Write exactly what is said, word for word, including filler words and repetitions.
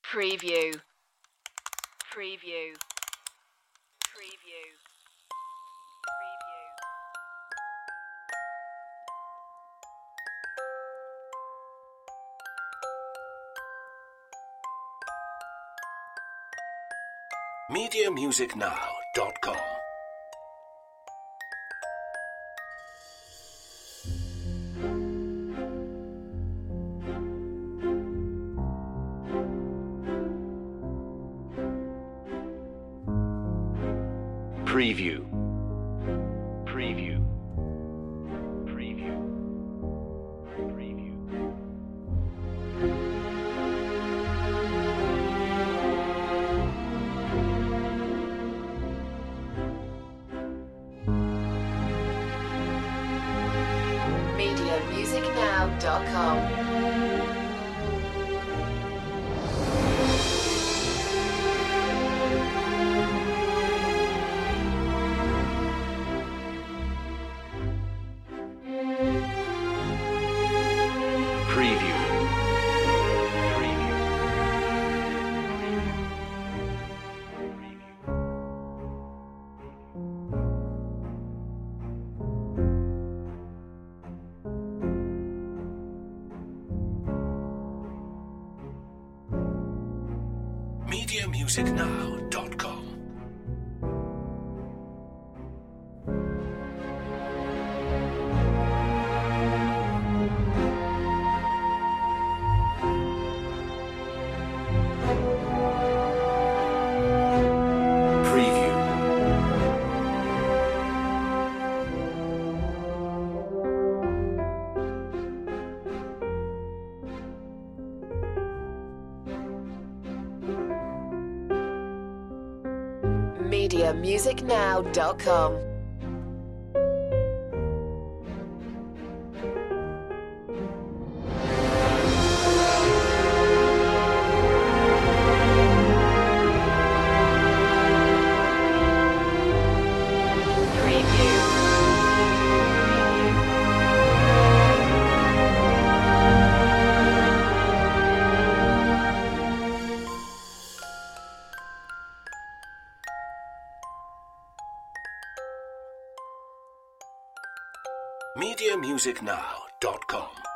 Preview. Preview. Preview. media music now dot com. Preview. Preview. Preview. Preview. media music now dot com. Preview. Preview. media music now dot com. Preview. media music now dot com. media music now dot com.